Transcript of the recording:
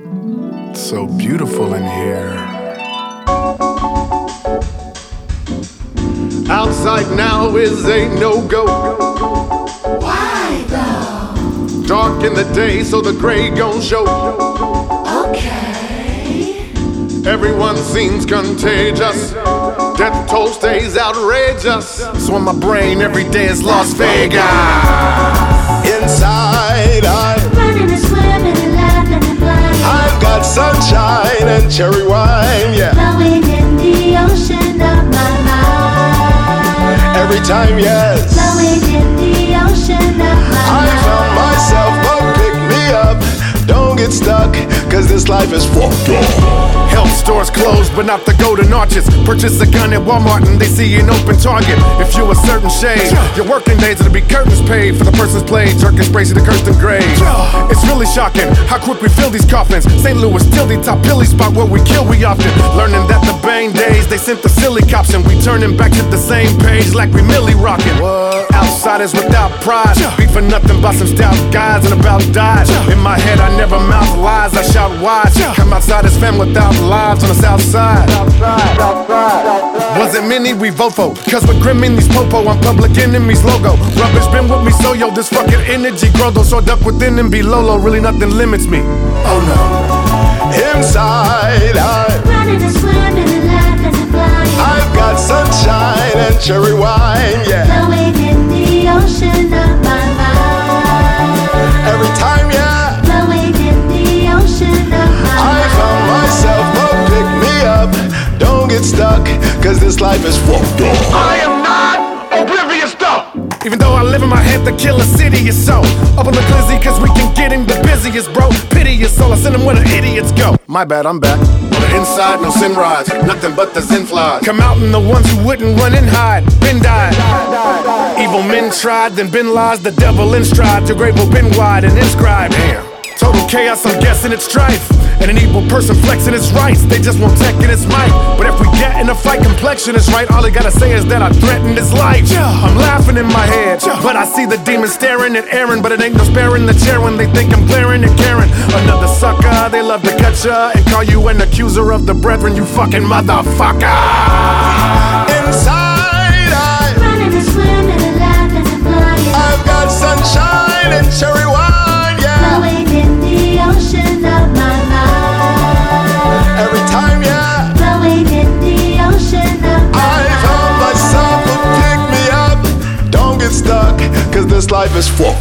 So beautiful in here. Outside now is a no-go. Why though? Dark in the day, so the gray gon' show. Okay. Everyone seems contagious. Death toll stays outrageous. So in my brain, every day is Las Vegas. Inside, I'm running and swimming and laughing and flying. I've got sunshine and cherry wine, yeah. Flowing in the ocean of my mind. Every time, yes. Flowing in the ocean of my I mind. found myself, but pick me up. Don't get stuck, cause this life is fucked up. Health stores closed, but not the golden arches. Purchase a gun at Walmart and they see an open target. If you a certain shade, your working days it'll be curtains paid for the person's play. Jerking sprays to the Kirsten grave. It's really shocking how quick we fill these coffins. St. Louis, till the top pilly spot where we kill, we often. Learning that the bang days, they sent the silly cops and we turning back to the same page like we Millie rocking. Outsiders without pride, beat for nothing but some stout guys and about died. In my head I never mouth lies, I shout wide. Come outside as fam without lives on the south side. Wasn't many we vote for, cause we're grim in these popo on Public Enemy's logo. Rubbish been with me so yo, this fucking energy grow though. So duck within and be low, really nothing limits me. Oh no. Inside I'm running and swimming and laughing and flying. I've got sunshine and cherry wine, yeah. Flowing in the ocean of my mind. Every time, yeah. Flowing in the ocean of my I mind. found myself, but pick me up. Don't get stuck, cause this life is fucked up. I am not oblivious though. Even though I live in my head, the killer city is so up on the glizzy, cause we can get him the busiest, bro. Pity your soul, I send him where the idiots go. My bad, I'm back. On the inside, no sin rods, nothing but the zen flies. Come out and the ones who wouldn't run and hide, been died. Evil men tried, then been lies, the devil in stride. Your grave will been wide and inscribed. Damn. Total chaos, I'm guessing it's strife. And an evil person flexing his rights, they just won't tech in his might. But if we get in a fight, complexion is right. All they gotta say is that I threatened his life. I'm laughing in my head, but I see the demon staring at Aaron. But it ain't no sparing the chair when they think I'm glaring and caring. Another sucker, they love to cut ya and call you an accuser of the brethren, you fucking motherfucker. Inside, I'm running and swimming and laughing and flying. I've got sunshine and cherry wine, yeah. Flowing in the ocean of my mind. Every time, yeah. Flowing in the ocean of my I mind. found myself, but pick me up. Don't get stuck, cause this life is full.